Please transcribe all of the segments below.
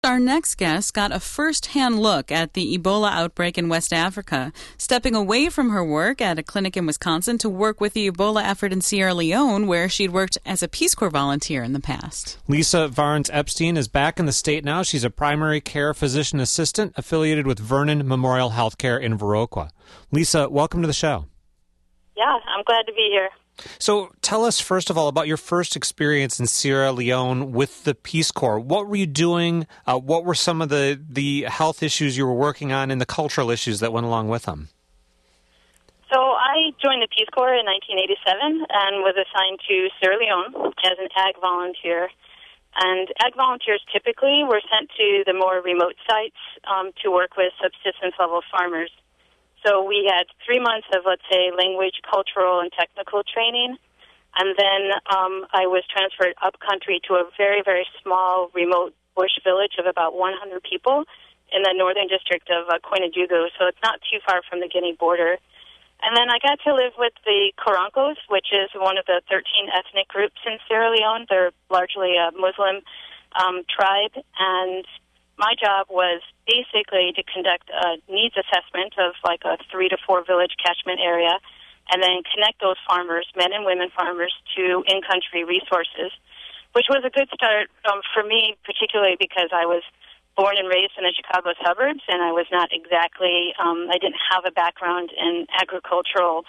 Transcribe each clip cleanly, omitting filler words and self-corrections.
Our next guest got a first-hand look at the Ebola outbreak in West Africa, stepping away from her work at a clinic in Wisconsin to work with the Ebola effort in Sierra Leone, where she'd worked as a Peace Corps volunteer in the past. Lisa Varnes-Epstein is back in the state now. She's a primary care physician assistant affiliated with Vernon Memorial Healthcare in Viroqua. Lisa, welcome to the show. Yeah, I'm glad to be here. So tell us, first of all, about your first experience in Sierra Leone with the Peace Corps. What were you doing? What were some of the health issues you were working on and the cultural issues that went along with them? So I joined the Peace Corps in 1987 and was assigned to Sierra Leone as an ag volunteer. And ag volunteers typically were sent to the more remote sites to work with subsistence-level farmers. So we had 3 months of, let's say, language, cultural, and technical training. And then I was transferred up country to a very, very small, remote bush village of about 100 people in the northern district of Koinadugu. So it's not too far from the Guinea border. And then I got to live with the Karankos, which is one of the 13 ethnic groups in Sierra Leone. They're largely a Muslim tribe. And my job was basically to conduct a needs assessment of like a 3 to 4 village catchment area and then connect those farmers, men and women farmers, to in-country resources, which was a good start for me, particularly because I was born and raised in the Chicago suburbs, and I was not exactly, I didn't have a background in the agricultural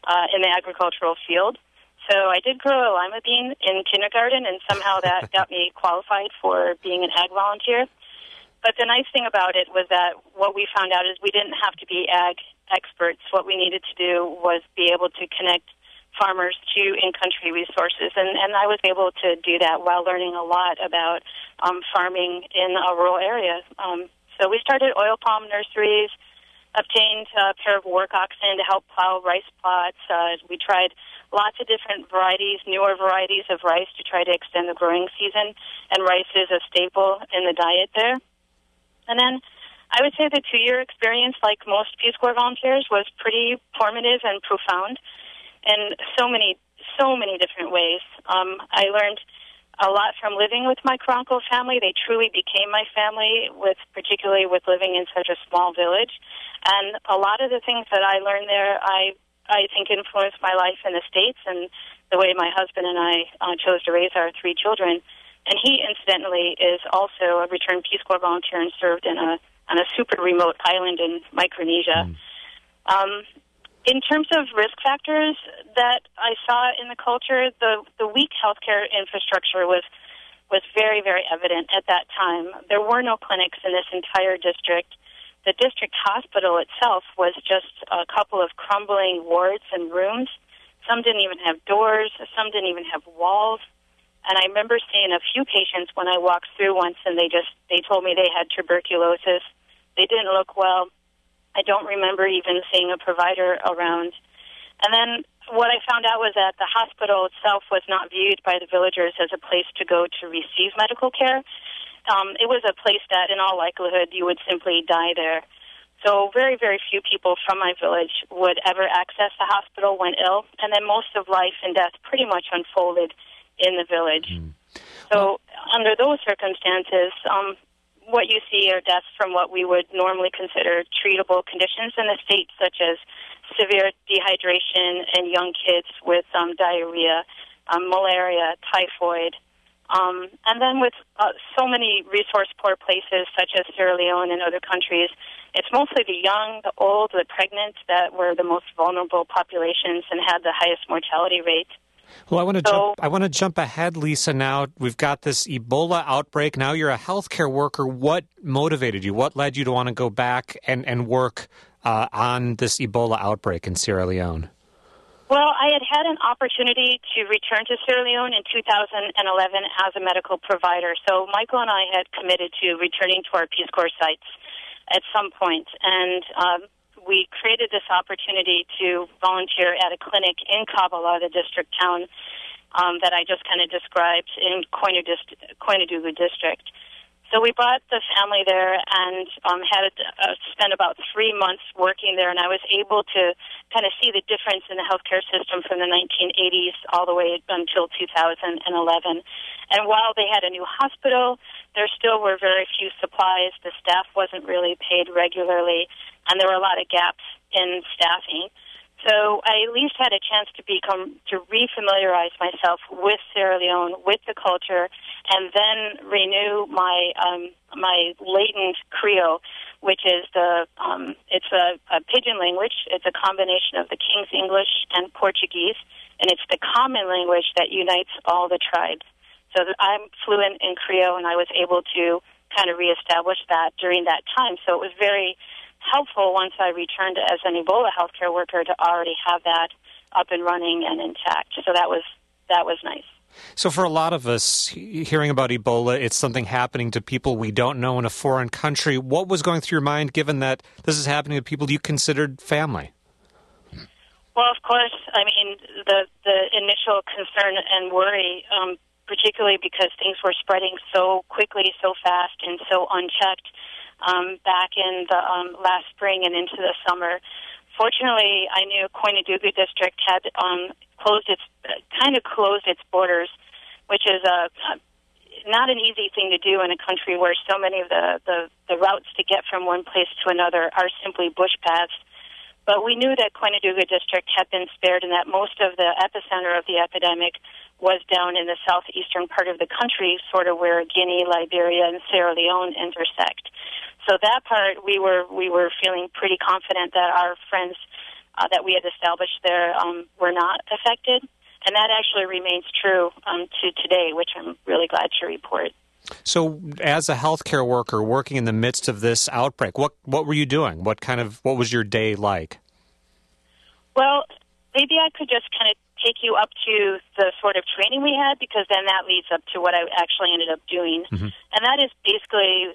field. So I did grow a lima bean in kindergarten, and somehow that got me qualified for being an ag volunteer. But the nice thing about it was that what we found out is we didn't have to be ag experts. What we needed to do was be able to connect farmers to in-country resources. And I was able to do that while learning a lot about farming in a rural area. So we started oil palm nurseries, obtained a pair of work oxen to help plow rice plots. We tried lots of different varieties, newer varieties of rice to try to extend the growing season. And rice is a staple in the diet there. And then I would say the 2-year experience, like most Peace Corps volunteers, was pretty formative and profound in so many different ways. I learned a lot from living with my Karanko family. They truly became my family, particularly with living in such a small village. And a lot of the things that I learned there, I think influenced my life in the States and the way my husband and I chose to raise our 3 children. And he, incidentally, is also a returned Peace Corps volunteer and served on a super remote island in Micronesia. In terms of risk factors that I saw in the culture, the weak healthcare infrastructure was very, very evident at that time. There were no clinics in this entire district. The district hospital itself was just a couple of crumbling wards and rooms. Some didn't even have doors. Some didn't even have walls. And I remember seeing a few patients when I walked through once, and they told me they had tuberculosis. They didn't look well. I don't remember even seeing a provider around. And then what I found out was that the hospital itself was not viewed by the villagers as a place to go to receive medical care. It was a place that, in all likelihood, you would simply die there. So very, very few people from my village would ever access the hospital when ill, and then most of life and death pretty much unfolded in the village. So under those circumstances, what you see are deaths from what we would normally consider treatable conditions in the state, such as severe dehydration and young kids with diarrhea, malaria, typhoid. And then with so many resource-poor places, such as Sierra Leone and other countries, it's mostly the young, the old, the pregnant that were the most vulnerable populations and had the highest mortality rate. Well, I want to jump ahead, Lisa. Now we've got this Ebola outbreak. Now you're a healthcare worker. What motivated you? What led you to want to go back and work on this Ebola outbreak in Sierra Leone? Well, I had an opportunity to return to Sierra Leone in 2011 as a medical provider. So Michael and I had committed to returning to our Peace Corps sites at some point, and we created this opportunity to volunteer at a clinic in Kabbalah, the district town that I just kind of described in Koinadugu district. So we brought the family there and had spent about 3 months working there, and I was able to kind of see the difference in the healthcare system from the 1980s all the way until 2011. And while they had a new hospital, there still were very few supplies. The staff wasn't really paid regularly, and there were a lot of gaps in staffing. So I at least had a chance to refamiliarize myself with Sierra Leone, with the culture, and then renew my my latent Creole, which is it's a pidgin language. It's a combination of the King's English and Portuguese, and it's the common language that unites all the tribes. So I'm fluent in Creole, and I was able to kind of reestablish that during that time. So it was very helpful once I returned as an Ebola healthcare worker to already have that up and running and intact. So that was nice. So for a lot of us, hearing about Ebola, it's something happening to people we don't know in a foreign country. What was going through your mind, given that this is happening to people you considered family? Well, of course, I mean, the initial concern and worry, particularly because things were spreading so quickly, so fast, and so unchecked, back in the last spring and into the summer. Fortunately, I knew Koinatugu district had closed its borders, which is not an easy thing to do in a country where so many of the routes to get from one place to another are simply bush paths. But we knew that Koinatugu district had been spared and that most of the epicenter of the epidemic was down in the southeastern part of the country, sort of where Guinea, Liberia, and Sierra Leone intersect. So that part, we were feeling pretty confident that our friends that we had established there were not affected, and that actually remains true to today, which I'm really glad to report. So, as a healthcare worker working in the midst of this outbreak, what were you doing? What was your day like? Well, maybe I could just kind of take you up to the sort of training we had, because then that leads up to what I actually ended up doing, and that is basically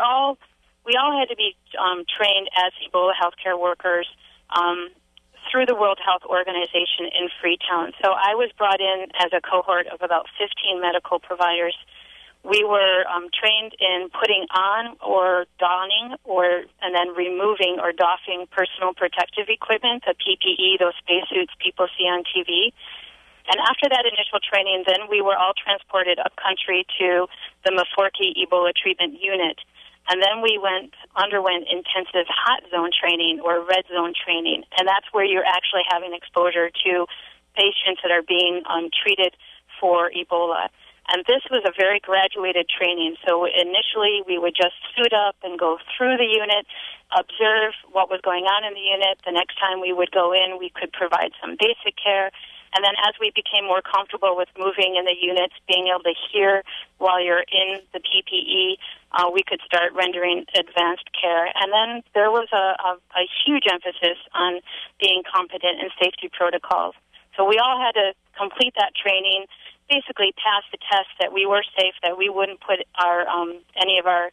we all had to be trained as Ebola healthcare workers through the World Health Organization in Freetown. So I was brought in as a cohort of about 15 medical providers. We were trained in putting on or donning and then removing or doffing personal protective equipment, the PPE, those spacesuits people see on TV. And after that initial training, then we were all transported up country to the Maforki Ebola Treatment Unit. And then we underwent intensive hot zone training or red zone training. And that's where you're actually having exposure to patients that are being treated for Ebola. And this was a very graduated training. So initially we would just suit up and go through the unit, observe what was going on in the unit. The next time we would go in, we could provide some basic care. And then as we became more comfortable with moving in the units, being able to hear while you're in the PPE, we could start rendering advanced care. And then there was a huge emphasis on being competent in safety protocols. So we all had to complete that training, basically pass the test that we were safe, that we wouldn't put any of our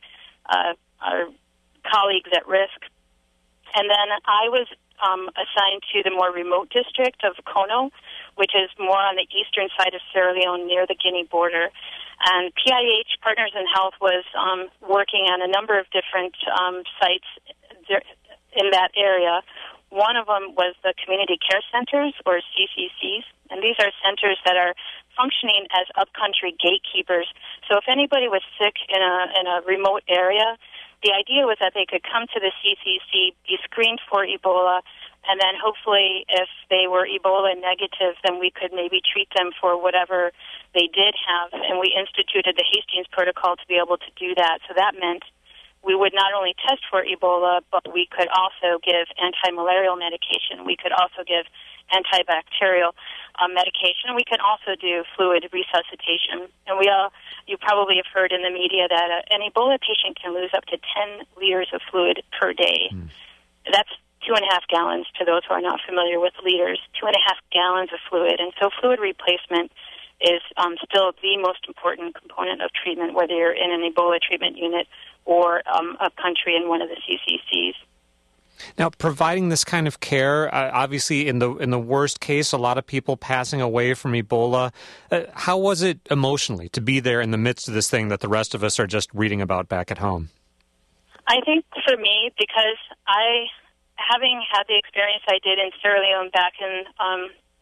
colleagues at risk. And then I was assigned to the more remote district of Kono, which is more on the eastern side of Sierra Leone near the Guinea border. And PIH, Partners in Health, was working on a number of different sites in that area. One of them was the Community Care Centers, or CCCs, and these are centers that are functioning as upcountry gatekeepers. So if anybody was sick in a remote area, the idea was that they could come to the CCC, be screened for Ebola, and then hopefully if they were Ebola negative, then we could maybe treat them for whatever they did have. And we instituted the Hastings Protocol to be able to do that. So that meant we would not only test for Ebola, but we could also give anti-malarial medication. We could also give antibacterial medication. We can also do fluid resuscitation. And you probably have heard in the media that an Ebola patient can lose up to 10 liters of fluid per day. That's 2.5 gallons to those who are not familiar with liters, 2.5 gallons of fluid. And so fluid replacement is still the most important component of treatment, whether you're in an Ebola treatment unit or a country in one of the CCCs. Now, providing this kind of care, obviously in the worst case, a lot of people passing away from Ebola. How was it emotionally to be there in the midst of this thing that the rest of us are just reading about back at home? I think for me, because having had the experience I did in Sierra Leone back in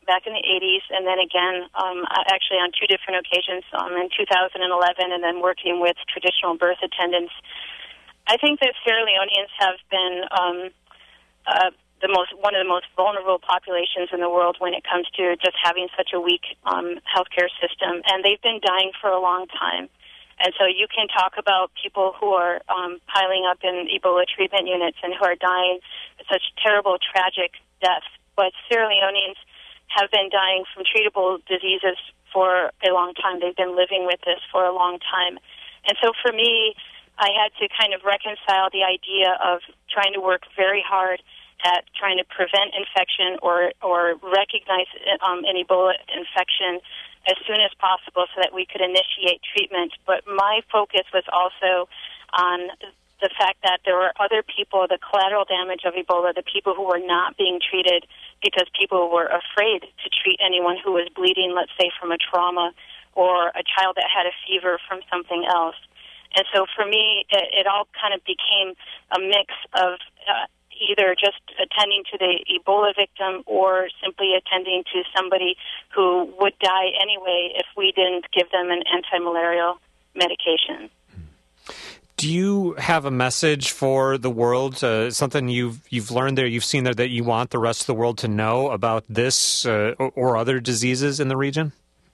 back in the 80s, and then again, actually on two different occasions, in 2011, and then working with traditional birth attendants. I think that Sierra Leoneans have been one of the most vulnerable populations in the world when it comes to just having such a weak healthcare system, and they've been dying for a long time. And so you can talk about people who are piling up in Ebola treatment units and who are dying such terrible, tragic deaths. But Sierra Leoneans have been dying from treatable diseases for a long time. They've been living with this for a long time. And so for me, I had to kind of reconcile the idea of trying to work very hard at trying to prevent infection or recognize an Ebola infection as soon as possible so that we could initiate treatment. But my focus was also on the fact that there were other people, the collateral damage of Ebola, the people who were not being treated because people were afraid to treat anyone who was bleeding, let's say from a trauma, or a child that had a fever from something else. And so for me, it all kind of became a mix of either just attending to the Ebola victim or simply attending to somebody who would die anyway if we didn't give them an anti-malarial medication. Do you have a message for the world, something you've learned there, you've seen there that you want the rest of the world to know about this or other diseases in the region?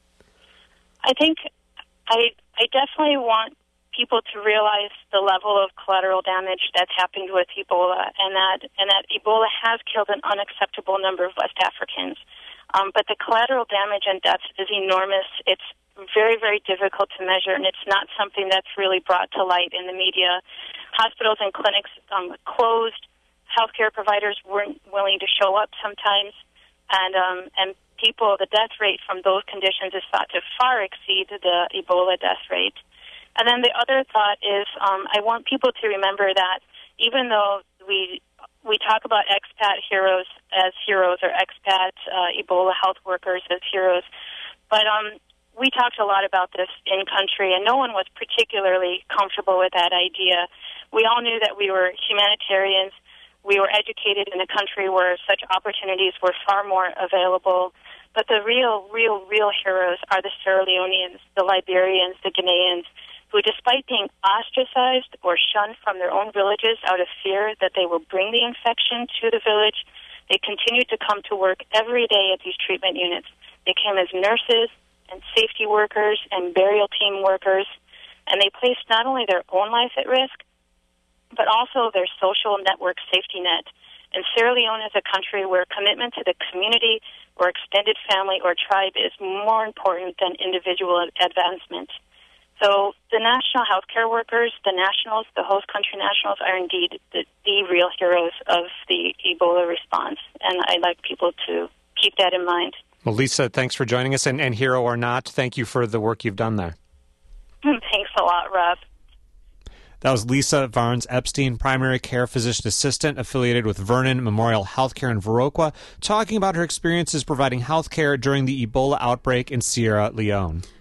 I think I definitely want people to realize the level of collateral damage that's happened with Ebola, and that Ebola has killed an unacceptable number of West Africans. But the collateral damage and deaths is enormous. It's very, very difficult to measure, and it's not something that's really brought to light in the media. Hospitals and clinics closed. Healthcare providers weren't willing to show up sometimes, and people, the death rate from those conditions is thought to far exceed the Ebola death rate. And then the other thought is I want people to remember that even though we talk about expat heroes as heroes or expat Ebola health workers as heroes, but we talked a lot about this in country, and no one was particularly comfortable with that idea. We all knew that we were humanitarians. We were educated in a country where such opportunities were far more available. But the real heroes are the Sierra Leoneans, the Liberians, the Ghanaians, who, despite being ostracized or shunned from their own villages out of fear that they will bring the infection to the village, they continued to come to work every day at these treatment units. They came as nurses and safety workers and burial team workers, and they placed not only their own life at risk, but also their social network safety net. And Sierra Leone is a country where commitment to the community or extended family or tribe is more important than individual advancement. So the national healthcare workers, the nationals, the host country nationals are indeed the real heroes of the Ebola response, and I'd like people to keep that in mind. Well, Lisa, thanks for joining us, and hero or not, thank you for the work you've done there. Thanks a lot, Rob. That was Lisa Varnes-Epstein, primary care physician assistant affiliated with Vernon Memorial Healthcare in Viroqua, talking about her experiences providing health care during the Ebola outbreak in Sierra Leone.